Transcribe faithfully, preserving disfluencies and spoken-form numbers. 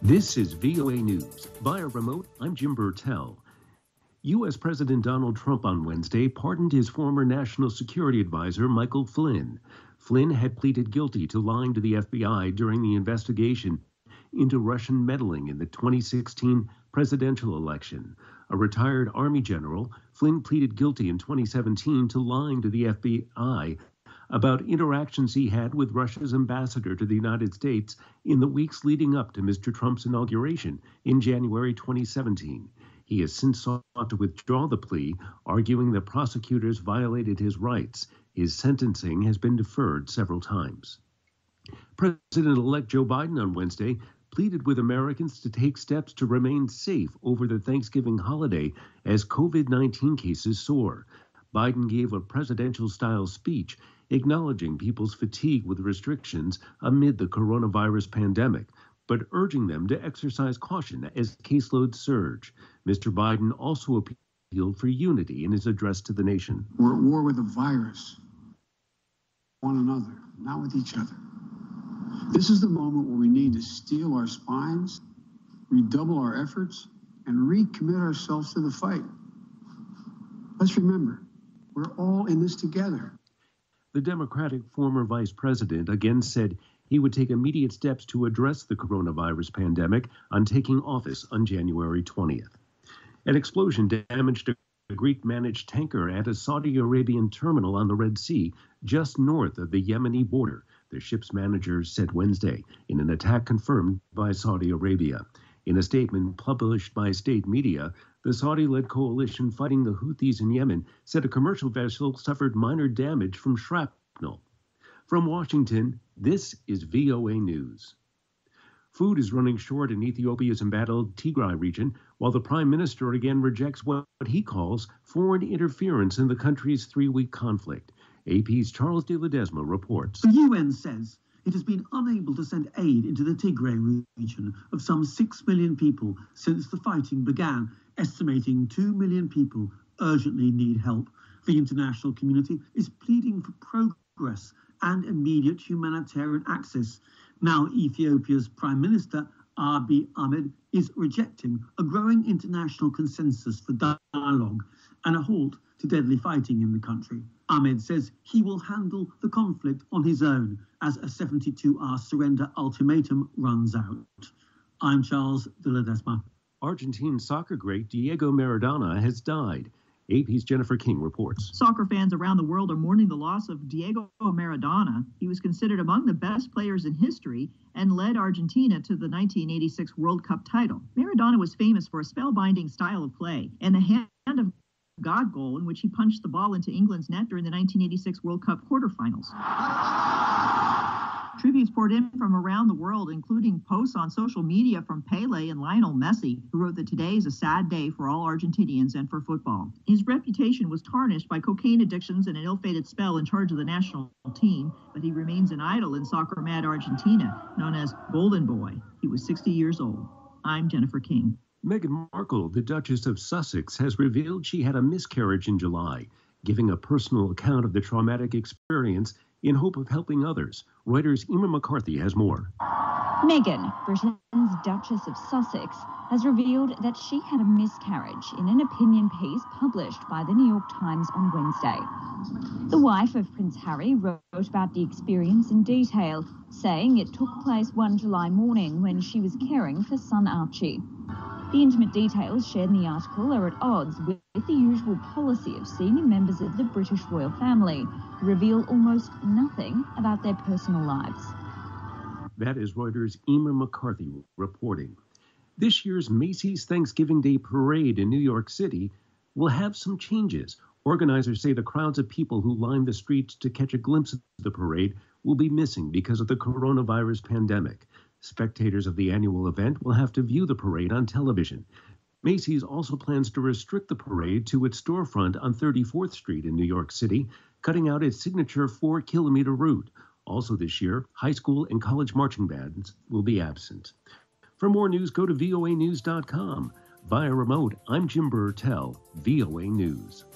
This is V O A News. Via remote, I'm Jim Burtell. U S. President Donald Trump on Wednesday pardoned his former national security advisor, Michael Flynn. Flynn had pleaded guilty to lying to the F B I during the investigation into Russian meddling in the twenty sixteen presidential election. A retired Army general, Flynn pleaded guilty in twenty seventeen to lying to the F B I about interactions he had with Russia's ambassador to the United States in the weeks leading up to Mister Trump's inauguration in January twenty seventeen. He has since sought to withdraw the plea, arguing that prosecutors violated his rights. His sentencing has been deferred several times. President-elect Joe Biden on Wednesday pleaded with Americans to take steps to remain safe over the Thanksgiving holiday as COVID nineteen cases soar. Biden gave a presidential-style speech acknowledging people's fatigue with restrictions amid the coronavirus pandemic, but urging them to exercise caution as caseloads surge. Mister Biden also appealed for unity in his address to the nation. We're at war with the virus, one another, not with each other. This is the moment where we need to steel our spines, redouble our efforts, and recommit ourselves to the fight. Let's remember, we're all in this together. The Democratic former vice president again said he would take immediate steps to address the coronavirus pandemic on taking office on January twentieth. An explosion damaged a Greek-managed tanker at a Saudi Arabian terminal on the Red Sea just north of the Yemeni border, the ship's manager said Wednesday, in an attack confirmed by Saudi Arabia. In a statement published by state media, the Saudi-led coalition fighting the Houthis in Yemen said a commercial vessel suffered minor damage from shrapnel. From Washington, this is V O A News. Food is running short in Ethiopia's embattled Tigray region, while the prime minister again rejects what he calls foreign interference in the country's three-week conflict. A P's Charles de Ledesma reports. The U N says it has been unable to send aid into the Tigray region of some six million people since the fighting began, estimating two million people urgently need help. The international community is pleading for progress and immediate humanitarian access. Now Ethiopia's Prime Minister, Abiy Ahmed, is rejecting a growing international consensus for dialogue and a halt to deadly fighting in the country. Ahmed says he will handle the conflict on his own as a seventy-two hour surrender ultimatum runs out. I'm Charles de Ledesma. Argentine soccer great Diego Maradona has died. A P's Jennifer King reports. Soccer fans around the world are mourning the loss of Diego Maradona. He was considered among the best players in history and led Argentina to the nineteen eighty-six World Cup title. Maradona was famous for a spellbinding style of play and the hand of God goal in which he punched the ball into England's net during the nineteen eighty-six World Cup quarterfinals. Tributes poured in from around the world, including posts on social media from Pele and Lionel Messi, who wrote that today is a sad day for all Argentinians and for football. His reputation was tarnished by cocaine addictions and an ill-fated spell in charge of the national team, but he remains an idol in soccer-mad Argentina, known as Golden Boy. He was sixty years old. I'm Jennifer King. Meghan Markle, the Duchess of Sussex, has revealed she had a miscarriage in July, giving a personal account of the traumatic experience in hope of helping others. Reuters' Emer McCarthy has more. Meghan, Britain's Duchess of Sussex, has revealed that she had a miscarriage in an opinion piece published by the New York Times on Wednesday. The wife of Prince Harry wrote about the experience in detail, saying it took place one July morning when she was caring for son Archie. The intimate details shared in the article are at odds with the usual policy of senior members of the British royal family, who reveal almost nothing about their personal lives. That is Reuters' Emer McCarthy reporting. This year's Macy's Thanksgiving Day Parade in New York City will have some changes. Organizers say the crowds of people who line the streets to catch a glimpse of the parade will be missing because of the coronavirus pandemic. Spectators of the annual event will have to view the parade on television. Macy's also plans to restrict the parade to its storefront on thirty-fourth Street in New York City, cutting out its signature four-kilometer route. Also this year, high school and college marching bands will be absent. For more news, go to V O A news dot com. Via remote, I'm Jim Burtell, V O A News.